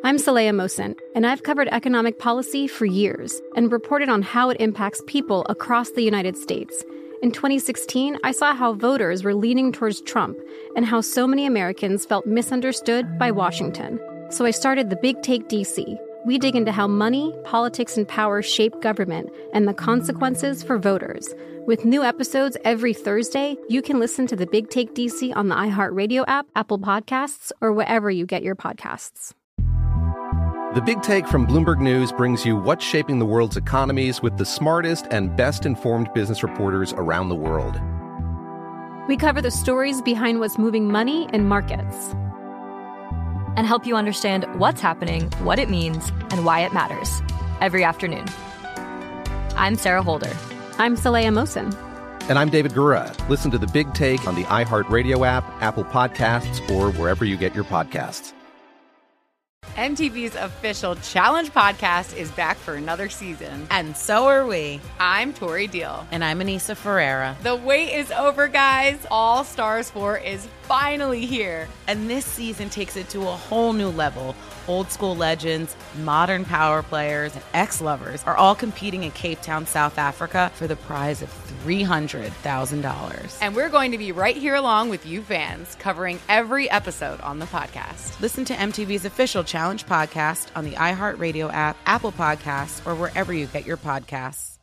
I'm Saleha Mohsin, and I've covered economic policy for years and reported on how it impacts people across the United States. In 2016, I saw how voters were leaning towards Trump and how so many Americans felt misunderstood by Washington. So I started The Big Take DC. We dig into how money, politics, and power shape government and the consequences for voters. With new episodes every Thursday, you can listen to The Big Take DC on the iHeartRadio app, Apple Podcasts, or wherever you get your podcasts. The Big Take from Bloomberg News brings you what's shaping the world's economies with the smartest and best-informed business reporters around the world. We cover the stories behind what's moving money and markets, and help you understand what's happening, what it means, and why it matters every afternoon. I'm Sarah Holder. I'm Saleha Mohsin. And I'm David Gura. Listen to The Big Take on the iHeartRadio app, Apple Podcasts, or wherever you get your podcasts. MTV's official Challenge podcast is back for another season. And so are we. I'm Tori Deal. And I'm Anissa Ferreira. The wait is over, guys. All Stars 4 is finally here. And this season takes it to a whole new level. Old school legends, modern power players, and ex-lovers are all competing in Cape Town, South Africa for the prize of $300,000. And we're going to be right here along with you fans, covering every episode on the podcast. Listen to MTV's official Challenge podcast on the iHeartRadio app, Apple Podcasts, or wherever you get your podcasts.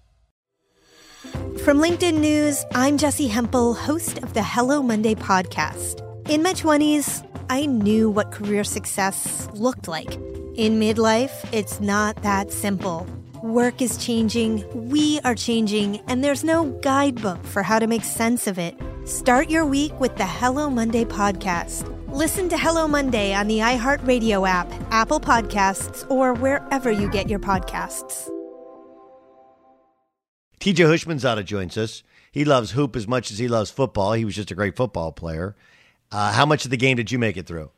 From LinkedIn News, I'm Jessie Hempel, host of the Hello Monday podcast. In my 20s, I knew what career success looked like. In midlife, it's not that simple. Work is changing, we are changing, and there's no guidebook for how to make sense of it. Start your week with the Hello Monday podcast. Listen to Hello Monday on the iHeartRadio app, Apple Podcasts, or wherever you get your podcasts. TJ Hushmanzada joins us. He loves hoop as much as he loves football. He was just a great football player. How much of the game did you make it through?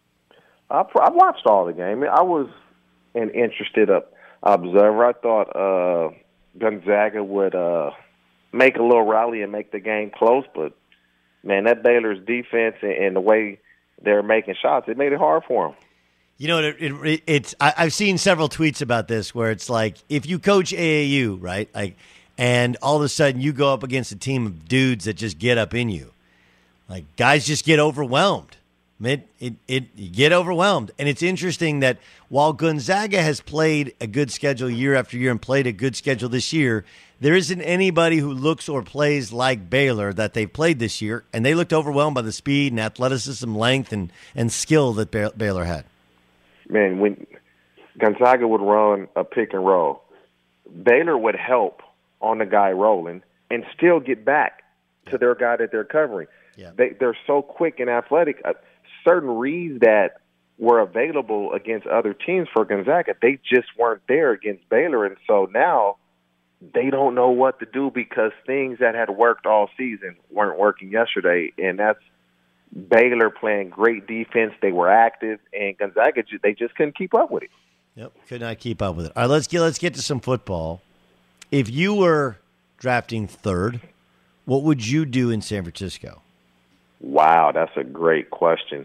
I watched all the game. I was an interested observer. I thought Gonzaga would make a little rally and make the game close, but, man, that Baylor's defense and the way they're making shots, it made it hard for them. You know, I've seen several tweets about this where it's like if you coach AAU, right, and all of a sudden you go up against a team of dudes that just get up in you. Like, guys just get overwhelmed. You get overwhelmed. And it's interesting that while Gonzaga has played a good schedule year after year and played a good schedule this year, there isn't anybody who looks or plays like Baylor that they've played this year. And they looked overwhelmed by the speed and athleticism, length, and skill that Baylor had. Man, when Gonzaga would run a pick and roll, Baylor would help on the guy rolling and still get back to their guy that they're covering. Yeah. They're so quick and athletic. Certain reads that were available against other teams for Gonzaga, they just weren't there against Baylor. And so now they don't know what to do because things that had worked all season weren't working yesterday. And that's Baylor playing great defense. They were active, and Gonzaga, they just couldn't keep up with it. Yep, could not keep up with it. All right, let's get to some football. If you were drafting third, what would you do in San Francisco? Wow, that's a great question.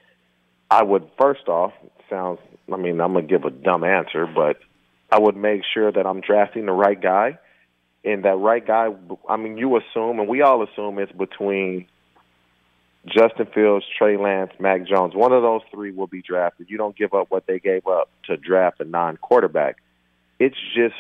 I would, first off, I'm going to give a dumb answer, but I would make sure that I'm drafting the right guy. And that right guy, you assume, and we all assume it's between Justin Fields, Trey Lance, Mac Jones. One of those three will be drafted. You don't give up what they gave up to draft a non-quarterback. It's just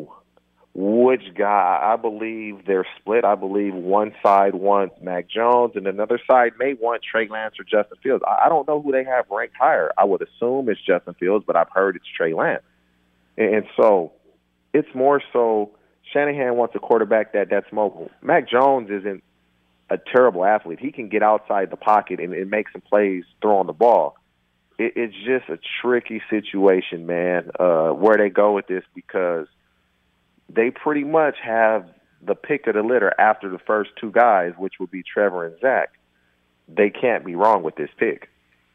which guy. I believe they're split. I believe one side wants Mac Jones and another side may want Trey Lance or Justin Fields. I don't know who they have ranked higher. I would assume it's Justin Fields, but I've heard it's Trey Lance. And so it's more so Shanahan wants a quarterback that's mobile. Mac Jones isn't a terrible athlete. He can get outside the pocket and make some plays throwing the ball. It's just a tricky situation, man, where they go with this because they pretty much have the pick of the litter after the first two guys, which would be Trevor and Zach. They can't be wrong with this pick.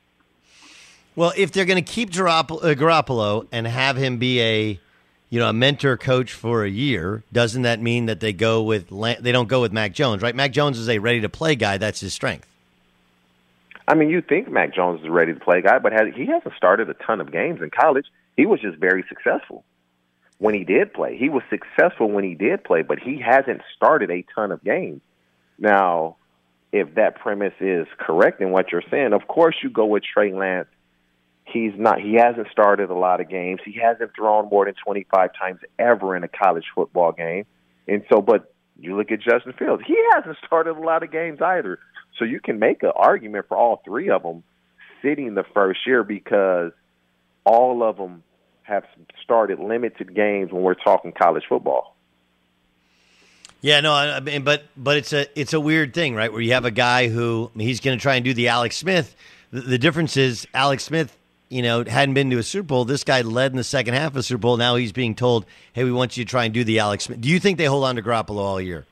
Well, if they're going to keep Garoppolo and have him be a mentor coach for a year, doesn't that mean that they don't go with Mac Jones, right? Mac Jones is a ready-to-play guy. That's his strength. I mean, you think Mac Jones is a ready to play guy, but he hasn't started a ton of games in college. He was just very successful when he did play. He was successful when he did play, but he hasn't started a ton of games. Now, if that premise is correct in what you're saying, of course you go with Trey Lance. He hasn't started a lot of games. He hasn't thrown more than 25 times ever in a college football game. And so, but you look at Justin Fields, he hasn't started a lot of games either. So you can make an argument for all three of them sitting the first year because all of them have started limited games when we're talking college football. Yeah, no, I mean, but it's a weird thing, right? Where you have a guy who he's going to try and do the Alex Smith. The difference is Alex Smith, hadn't been to a Super Bowl. This guy led in the second half of the Super Bowl. Now he's being told, "Hey, we want you to try and do the Alex Smith." Do you think they hold on to Garoppolo all year?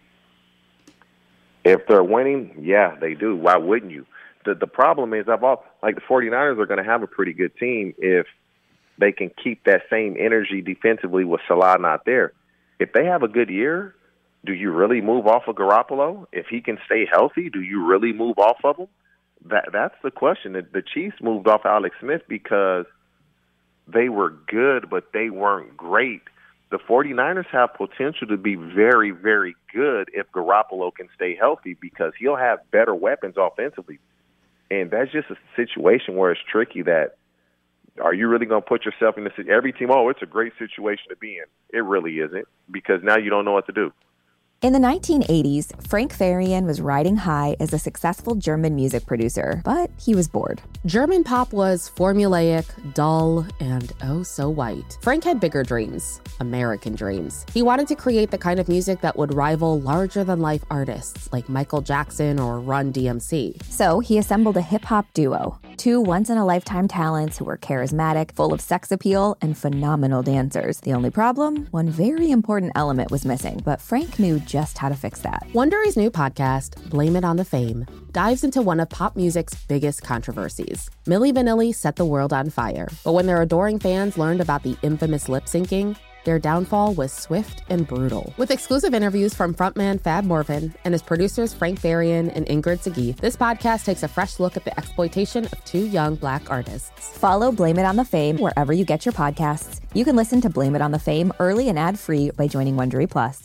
If they're winning, yeah, they do. Why wouldn't you? The problem is, the 49ers are going to have a pretty good team if they can keep that same energy defensively with Salah not there. If they have a good year, do you really move off of Garoppolo? If he can stay healthy, do you really move off of him? That's the question. The Chiefs moved off Alex Smith because they were good, but they weren't great. The 49ers have potential to be very, very good if Garoppolo can stay healthy because he'll have better weapons offensively. And that's just a situation where it's tricky that are you really going to put yourself in this? Every team, it's a great situation to be in. It really isn't because now you don't know what to do. In the 1980s, Frank Farian was riding high as a successful German music producer, but he was bored. German pop was formulaic, dull, and oh so white. Frank had bigger dreams, American dreams. He wanted to create the kind of music that would rival larger-than-life artists like Michael Jackson or Run DMC. So he assembled a hip-hop duo, two once-in-a-lifetime talents who were charismatic, full of sex appeal, and phenomenal dancers. The only problem? One very important element was missing, but Frank knew just how to fix that. Wondery's new podcast, Blame It on the Fame, dives into one of pop music's biggest controversies. Milli Vanilli set the world on fire, but when their adoring fans learned about the infamous lip-syncing, their downfall was swift and brutal. With exclusive interviews from frontman Fab Morvan and his producers Frank Farian and Ingrid Segui, this podcast takes a fresh look at the exploitation of two young Black artists. Follow Blame It on the Fame wherever you get your podcasts. You can listen to Blame It on the Fame early and ad-free by joining Wondery Plus.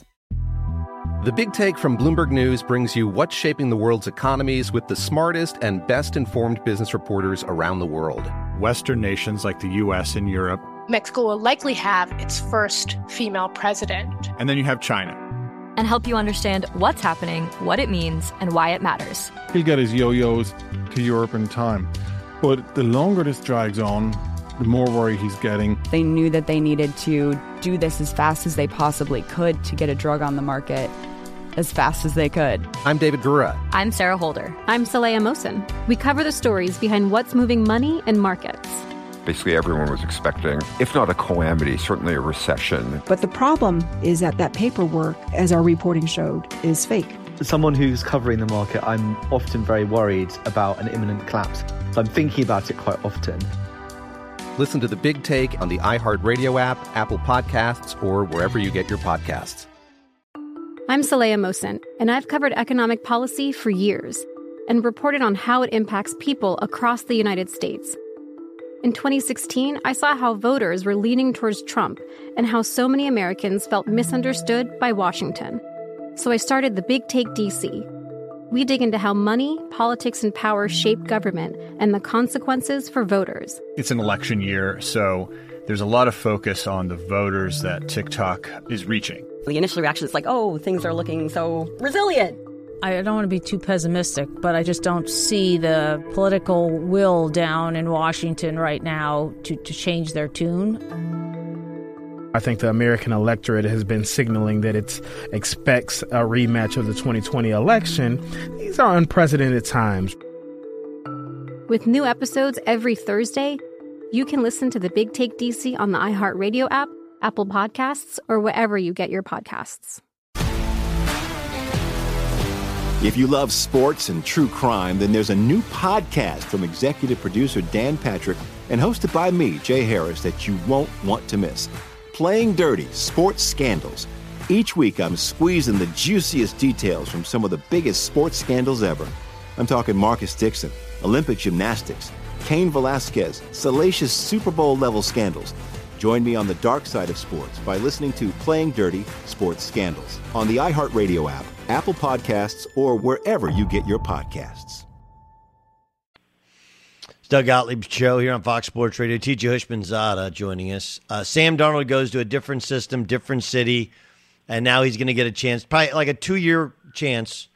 The Big Take from Bloomberg News brings you what's shaping the world's economies with the smartest and best-informed business reporters around the world. Western nations like the U.S. and Europe. Mexico will likely have its first female president. And then you have China. And help you understand what's happening, what it means, and why it matters. He'll get his yo-yos to Europe in time. But the longer this drags on, the more worry he's getting. They knew that they needed to do this as fast as they possibly could to get a drug on the market as fast as they could. I'm David Gura. I'm Sarah Holder. I'm Saleha Mohsin. We cover the stories behind what's moving money and markets. Basically, everyone was expecting, if not a calamity, certainly a recession. But the problem is that paperwork, as our reporting showed, is fake. As someone who's covering the market, I'm often very worried about an imminent collapse. So I'm thinking about it quite often. Listen to The Big Take on the iHeartRadio app, Apple Podcasts, or wherever you get your podcasts. I'm Saleha Mohsin, and I've covered economic policy for years and reported on how it impacts people across the United States. In 2016, I saw how voters were leaning towards Trump and how so many Americans felt misunderstood by Washington. So I started The Big Take DC. We dig into how money, politics, and power shape government and the consequences for voters. It's an election year, so there's a lot of focus on the voters that TikTok is reaching. The initial reaction is like, oh, things are looking so resilient. I don't want to be too pessimistic, but I just don't see the political will down in Washington right now to change their tune. I think the American electorate has been signaling that it expects a rematch of the 2020 election. These are unprecedented times. With new episodes every Thursday, you can listen to The Big Take DC on the iHeartRadio app, Apple Podcasts, or wherever you get your podcasts. If you love sports and true crime, then there's a new podcast from executive producer Dan Patrick and hosted by me, Jay Harris, that you won't want to miss. Playing Dirty: Sports Scandals. Each week, I'm squeezing the juiciest details from some of the biggest sports scandals ever. I'm talking Marcus Dixon, Olympic gymnastics, Cain Velasquez, salacious Super Bowl-level scandals. Join me on the dark side of sports by listening to Playing Dirty: Sports Scandals on the iHeartRadio app, Apple Podcasts, or wherever you get your podcasts. It's Doug Gottlieb's show here on Fox Sports Radio. TJ Hushmanzada joining us. Sam Darnold goes to a different system, different city, and now he's going to get a chance, probably like a 2-year chance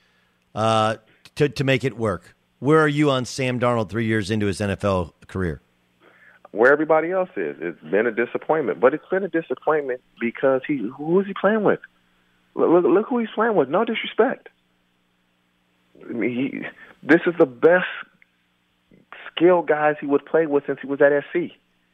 to make it work. Where are you on Sam Darnold 3 years into his NFL career? Where everybody else is. It's been a disappointment, but it's been a disappointment because who is he playing with? Look who he's playing with. No disrespect. I mean, this is the best skill guys he would play with since he was at SC.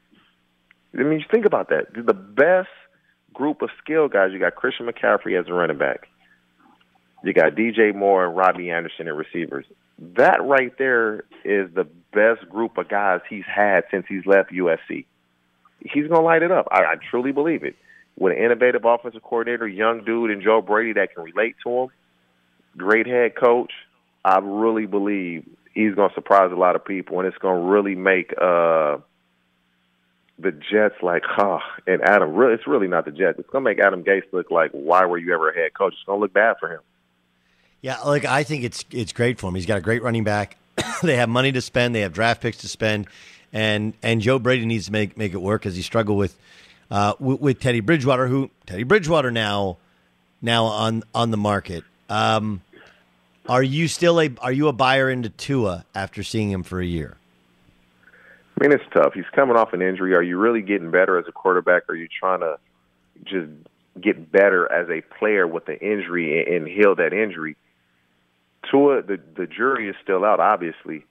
I mean, you think about that. The best group of skill guys. You got Christian McCaffrey as a running back. You got DJ Moore and Robbie Anderson at receivers. That right there is the best group of guys he's had since he's left USC. He's going to light it up. I truly believe it. With an innovative offensive coordinator, young dude, and Joe Brady that can relate to him, great head coach, I really believe he's going to surprise a lot of people, and it's going to really make the Jets like, and Adam, it's really not the Jets. It's going to make Adam Gase look like, why were you ever a head coach? It's going to look bad for him. Yeah, look, I think it's great for him. He's got a great running back. They have money to spend. They have draft picks to spend, and Joe Brady needs to make it work because he struggled with Teddy Bridgewater, now on the market. Are you a buyer into Tua after seeing him for a year? I mean, it's tough. He's coming off an injury. Are you really getting better as a quarterback? Or are you trying to just get better as a player with the injury and heal that injury? Tua, the jury is still out, obviously.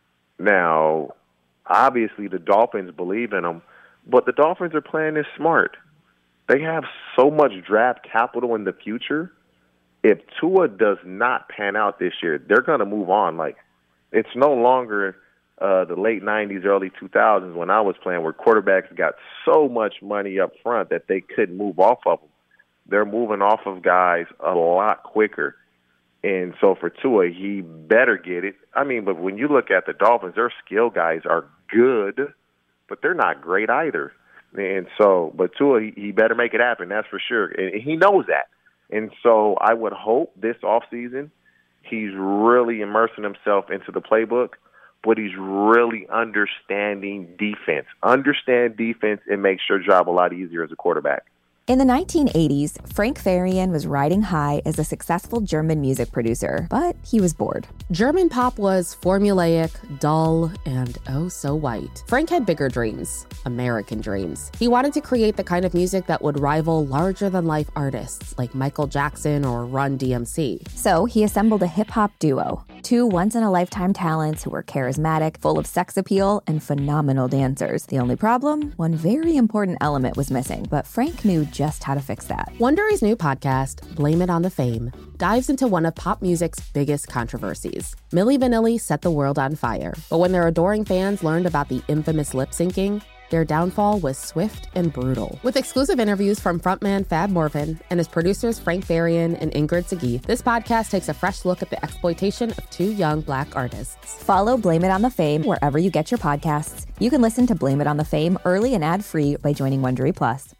Now, obviously, the Dolphins believe in him, but the Dolphins are playing this smart. They have so much draft capital in the future. If Tua does not pan out this year, they're going to move on. Like, it's no longer the late 90s, early 2000s when I was playing where quarterbacks got so much money up front that they couldn't move off of them. They're moving off of guys a lot quicker. And so for Tua, he better get it. I mean, but when you look at the Dolphins, their skill guys are good, but they're not great either. And so, but Tua, he better make it happen, that's for sure. And he knows that. And so I would hope this offseason he's really immersing himself into the playbook, but he's really understanding defense. Understand defense and makes your job a lot easier as a quarterback. In the 1980s, Frank Farian was riding high as a successful German music producer, but he was bored. German pop was formulaic, dull, and oh so white. Frank had bigger dreams, American dreams. He wanted to create the kind of music that would rival larger-than-life artists like Michael Jackson or Run DMC. So he assembled a hip-hop duo, two once-in-a-lifetime talents who were charismatic, full of sex appeal, and phenomenal dancers. The only problem? One very important element was missing, but Frank knew just how to fix that. Wondery's new podcast, Blame It on the Fame, dives into one of pop music's biggest controversies. Milli Vanilli set the world on fire, but when their adoring fans learned about the infamous lip syncing, their downfall was swift and brutal. With exclusive interviews from frontman Fab Morvan and his producers Frank Farian and Ingrid Seguí, this podcast takes a fresh look at the exploitation of two young Black artists. Follow Blame It on the Fame wherever you get your podcasts. You can listen to Blame It on the Fame early and ad-free by joining Wondery Plus.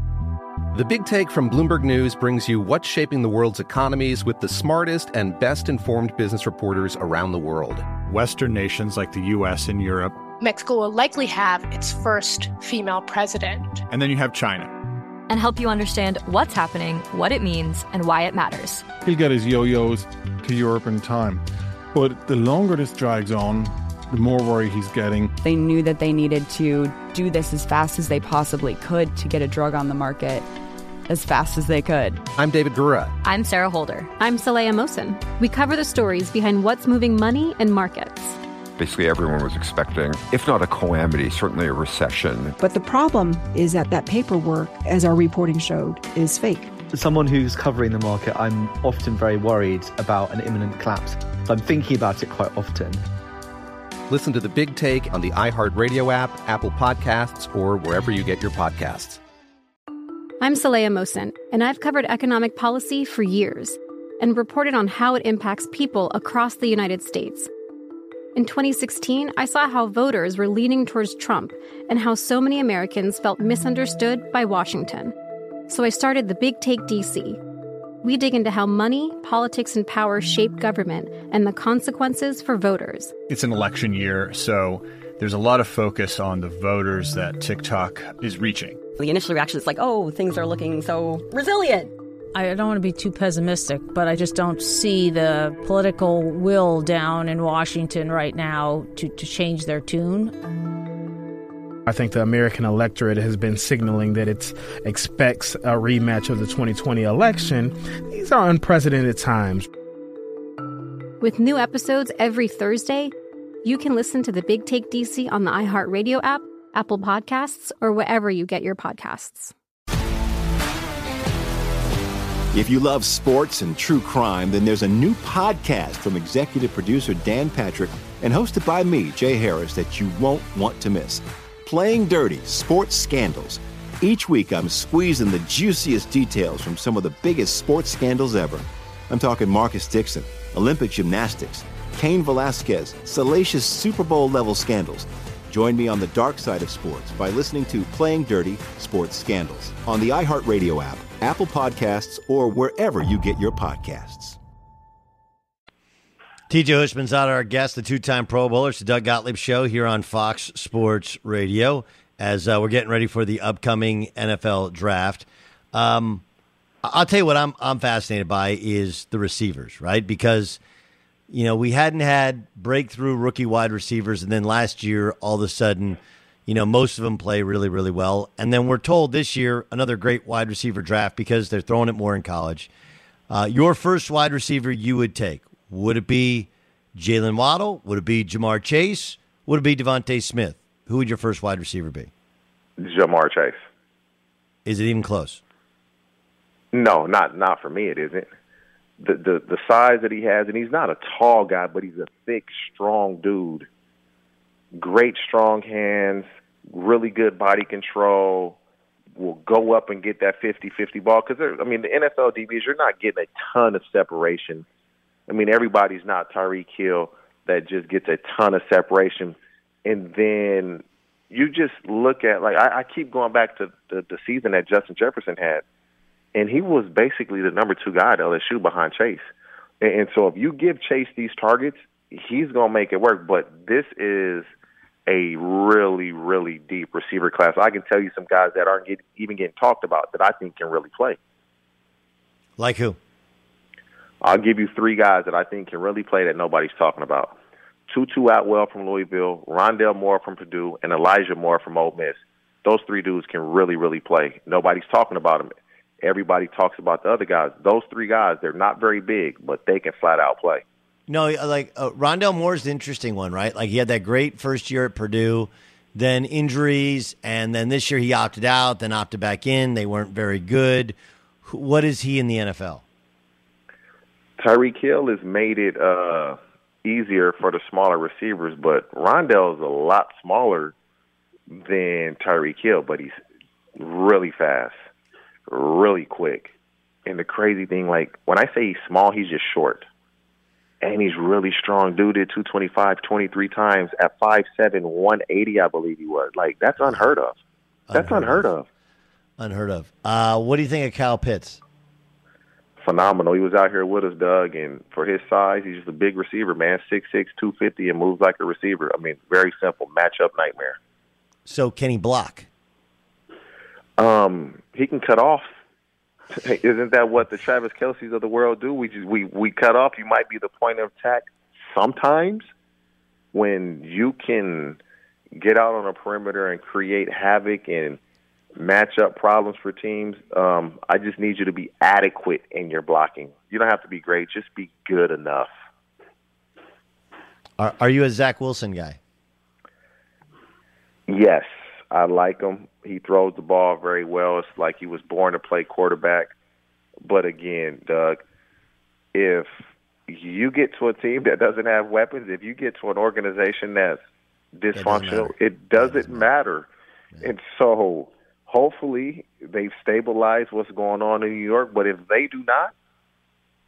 The Big Take from Bloomberg News brings you what's shaping the world's economies with the smartest and best-informed business reporters around the world. Western nations like the U.S. and Europe. Mexico will likely have its first female president. And then you have China. And help you understand what's happening, what it means, and why it matters. He'll get his yo-yos to Europe in time. But the longer this drags on, the more worried he's getting. They knew that they needed to do this as fast as they possibly could to get a drug on the market as fast as they could. I'm David Gura. I'm Sarah Holder. I'm Saleha Mohsin. We cover the stories behind what's moving money and markets. Basically, everyone was expecting, if not a calamity, certainly a recession. But the problem is that paperwork, as our reporting showed, is fake. As someone who's covering the market, I'm often very worried about an imminent collapse. So I'm thinking about it quite often. Listen to The Big Take on the iHeartRadio app, Apple Podcasts, or wherever you get your podcasts. I'm Saleha Mohsin, and I've covered economic policy for years. and reported on how it impacts people across the United States. In 2016, I saw how voters were leaning towards Trump and how so many Americans felt misunderstood by Washington. So I started The Big Take DC. We dig into how money, politics, and power shape government and the consequences for voters. It's an election year, so there's a lot of focus on the voters that TikTok is reaching. The initial reaction is like, oh, things are looking so resilient. I don't want to be too pessimistic, but I just don't see the political will down in Washington right now to change their tune. I think the American electorate has been signaling that it expects a rematch of the 2020 election. These are unprecedented times. With new episodes every Thursday, you can listen to The Big Take DC on the iHeartRadio app, Apple Podcasts, or wherever you get your podcasts. If you love sports and true crime, then there's a new podcast from executive producer Dan Patrick and hosted by me, Jay Harris, that you won't want to miss. Playing Dirty: Sports Scandals. Each week, I'm squeezing the juiciest details from some of the biggest sports scandals ever. I'm talking Marcus Dixon, Olympic gymnastics, Cain Velasquez, salacious Super Bowl-level scandals. Join me on the dark side of sports by listening to Playing Dirty: Sports Scandals on the iHeartRadio app, Apple Podcasts, or wherever you get your podcasts. TJ Hushmanzada, our guest, the two-time Pro Bowler. It's the Doug Gottlieb Show here on Fox Sports Radio as we're getting ready for the upcoming NFL Draft. I'll tell you what I'm fascinated by is the receivers, right? Because, you know, we hadn't had breakthrough rookie wide receivers, and then last year, all of a sudden, you know, most of them play really, really well. And then we're told this year, another great wide receiver draft because they're throwing it more in college. Your first wide receiver you would take, would it be Jalen Waddle? Would it be Jamar Chase? Would it be Devontae Smith? Who would your first wide receiver be? Jamar Chase. Is it even close? No, not for me. It isn't. The size that he has, and he's not a tall guy, but he's a thick, strong dude. Great strong hands, really good body control, will go up and get that 50-50 ball. Because, the NFL DBs, you're not getting a ton of separation. I mean, everybody's not Tyreek Hill that just gets a ton of separation. And then you just look at, like, I keep going back to the season that Justin Jefferson had. And he was basically the number 2 guy at LSU behind Chase. And so if you give Chase these targets, he's going to make it work. But this is a really, really deep receiver class. I can tell you some guys that aren't even getting talked about that I think can really play. Like who? I'll give you 3 guys that I think can really play that nobody's talking about. Tutu Atwell from Louisville, Rondale Moore from Purdue, and Elijah Moore from Ole Miss. Those 3 dudes can really, really play. Nobody's talking about them. Everybody talks about the other guys. Those 3 guys, they're not very big, but they can flat out play. No, like Rondale Moore's the interesting one, right? Like he had that great first year at Purdue, then injuries, and then this year he opted out, then opted back in. They weren't very good. What is he in the NFL? Tyreek Hill has made it easier for the smaller receivers, but Rondale is a lot smaller than Tyreek Hill, but he's really fast, really quick. And the crazy thing, like, when I say he's small, he's just short. And he's really strong. Dude did 225 23 times at 5'7", 180, I believe he was. Like, that's unheard of. That's unheard of. Unheard of. What do you think of Kyle Pitts? Phenomenal. He was out here with us, Doug, and for his size, he's just a big receiver, man. 6'6", 250, and moves like a receiver. I mean, very simple. Matchup nightmare. So can he block? He can cut off. Isn't that what the Travis Kelce's of the world do? We cut off. You might be the point of attack sometimes when you can get out on a perimeter and create havoc and match up problems for teams. I just need you to be adequate in your blocking. You don't have to be great. Just be good enough. Are you a Zach Wilson guy? Yes, I like him. He throws the ball very well. It's like he was born to play quarterback. But again, Doug, if you get to a team that doesn't have weapons, if you get to an organization that's dysfunctional, it doesn't matter. Yeah. And so hopefully they've stabilized what's going on in New York. But if they do not,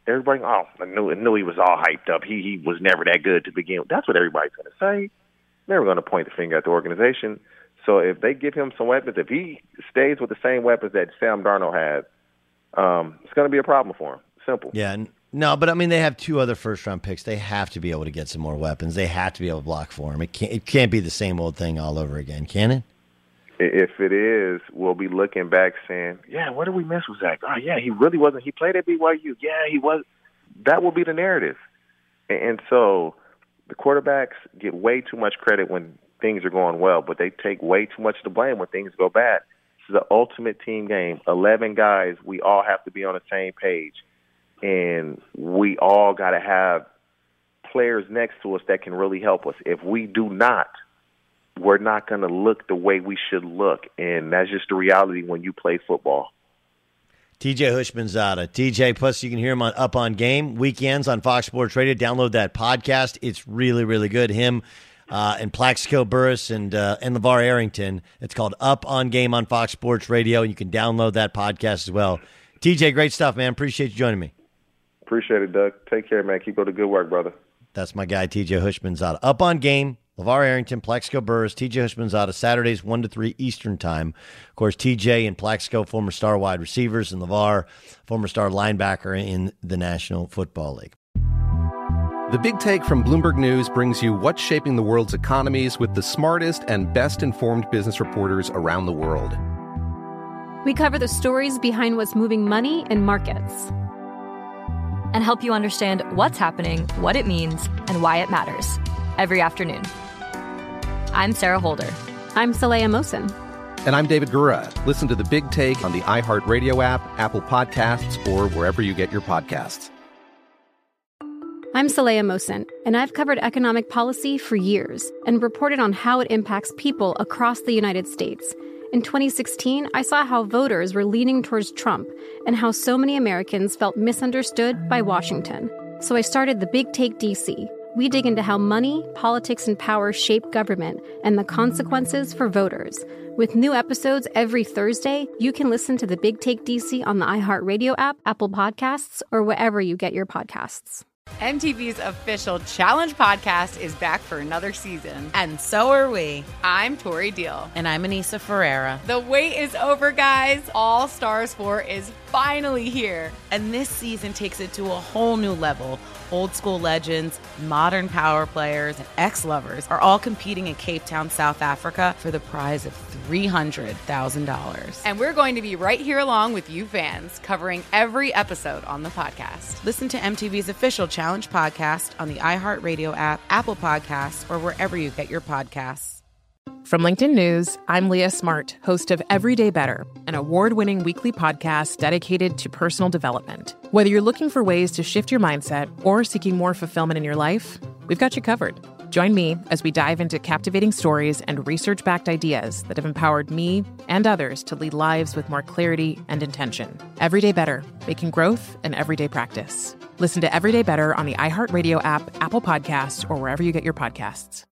everybody, I knew he was all hyped up. He was never that good to begin with. That's what everybody's going to say. Never going to point the finger at the organization. So if they give him some weapons, if he stays with the same weapons that Sam Darnold had, it's going to be a problem for him. Simple. Yeah. No, but I mean, they have 2 other first-round picks. They have to be able to get some more weapons. They have to be able to block for him. It can't be the same old thing all over again, can it? If it is, we'll be looking back saying, yeah, what did we miss with Zach? Oh, yeah, he really wasn't. He played at BYU. Yeah, he was. That will be the narrative. And so the quarterbacks get way too much credit when things are going well, but they take way too much to blame when things go bad. This is the ultimate team game. 11 guys, we all have to be on the same page. And we all got to have players next to us that can really help us. If we do not, we're not going to look the way we should look. And that's just the reality when you play football. TJ Houshmandzadeh. TJ, plus you can hear him on Up on Game, weekends on Fox Sports Radio. Download that podcast. It's really, really good. Him and Plaxico Burress and LeVar Arrington. It's called Up on Game on Fox Sports Radio, and you can download that podcast as well. TJ, great stuff, man. Appreciate you joining me. Appreciate it, Doug. Take care, man. Keep up the good work, brother. That's my guy, TJ Houshmandzadeh. Up on Game, LeVar Arrington, Plaxico Burress, TJ Houshmandzadeh, Saturdays 1 to 3 Eastern Time. Of course, TJ and Plaxico, former star wide receivers, and LeVar, former star linebacker in the National Football League. The Big Take from Bloomberg News brings you what's shaping the world's economies with the smartest and best-informed business reporters around the world. We cover the stories behind what's moving money and markets, and help you understand what's happening, what it means, and why it matters every afternoon. I'm Sarah Holder. I'm Saleha Mohsin. And I'm David Gura. Listen to The Big Take on the iHeartRadio app, Apple Podcasts, or wherever you get your podcasts. I'm Saleha Mohsin, and I've covered economic policy for years and reported on how it impacts people across the United States. In 2016, I saw how voters were leaning towards Trump and how so many Americans felt misunderstood by Washington. So I started The Big Take DC. We dig into how money, politics, and power shape government and the consequences for voters. With new episodes every Thursday, you can listen to The Big Take DC on the iHeartRadio app, Apple Podcasts, or wherever you get your podcasts. MTV's official Challenge podcast is back for another season. And so are we. I'm Tori Deal. And I'm Anissa Ferreira. The wait is over, guys. All Stars 4 is finally here. And this season takes it to a whole new level. Old school legends, modern power players, and ex-lovers are all competing in Cape Town, South Africa for the prize of $300,000. And we're going to be right here along with you fans, covering every episode on the podcast. Listen to MTV's official Challenge podcast on the iHeartRadio app, Apple Podcasts, or wherever you get your podcasts. From LinkedIn News, I'm Leah Smart, host of Everyday Better, an award-winning weekly podcast dedicated to personal development. Whether you're looking for ways to shift your mindset or seeking more fulfillment in your life, we've got you covered. Join me as we dive into captivating stories and research-backed ideas that have empowered me and others to lead lives with more clarity and intention. Everyday Better, making growth an everyday practice. Listen to Everyday Better on the iHeartRadio app, Apple Podcasts, or wherever you get your podcasts.